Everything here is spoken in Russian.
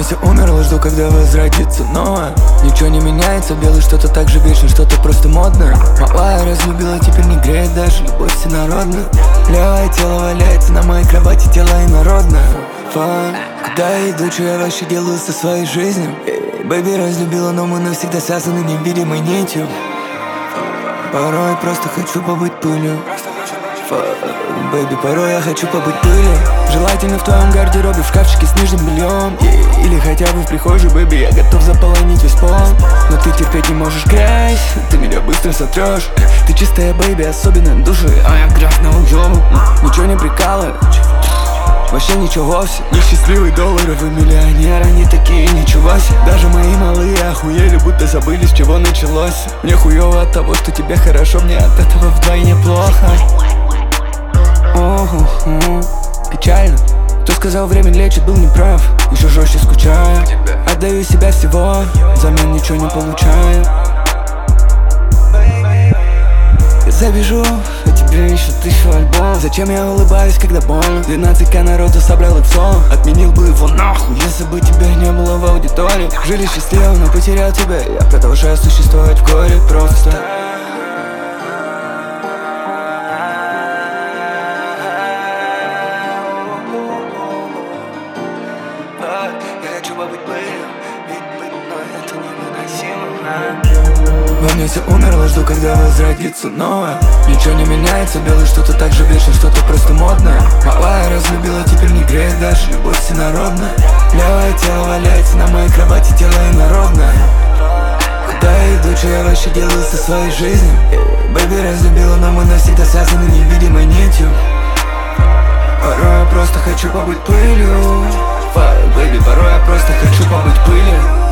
все умерло, жду, когда возродится новое. Ничего не меняется, белый что-то так же вечно, что-то просто модное. Малая разлюбила, теперь не греет даже любовь всенародная. Левое тело валяется на моей кровати, тело инородное. Куда я иду, что я вообще делаю со своей жизнью? Бэби разлюбила, но мы навсегда связаны невидимой нитью. Порой просто хочу побыть пылью. Бэби, порой я хочу побыть пылью. Желательно в твоем гардеробе, в шкафчике с нижним бельем. Или хотя бы в прихожей, бэби, я готов заполонить весь пол. Но ты терпеть не можешь грязь, ты меня быстро сотрешь. Ты чистая, бэби, особенная души, а я грязный уёбок. Ничего не прикалывает, вообще ничего вовсе. Несчастливый долларовый миллионер, они такие ничего себе. Даже мои малые охуели, будто забыли, с чего началось. Мне хуёво от того, что тебе хорошо, мне от этого вдвойне плохо. Печально. Кто сказал, время лечит, был неправ. Еще жестче скучаю, отдаю себя всего, взамен ничего не получаю. Я забежу, а тебе еще 1000 альбомов. Зачем я улыбаюсь, когда больно? 12к народу собрал их в сон. Отменил бы его нахуй, если бы тебя не было в аудитории. Жили счастливо, но потерял тебя. Я продолжаю существовать в горе просто. Я хочу побыть пылью, ведь быть, но это невыносимо. Во мне все умерло, жду, когда возродится новое. Ничего не меняется, белый что-то так же вечно, что-то просто модное. Малая разлюбила, теперь не греет даже любовь всенародная. Левое тело валяется на моей кровати, тело инородное. Куда я иду, что я вообще делаю со своей жизнью? Бэби разлюбила, но мы навсегда связаны невидимой нитью. Порой я просто хочу побыть пылью. Бэби, порой я просто хочу побыть пылью.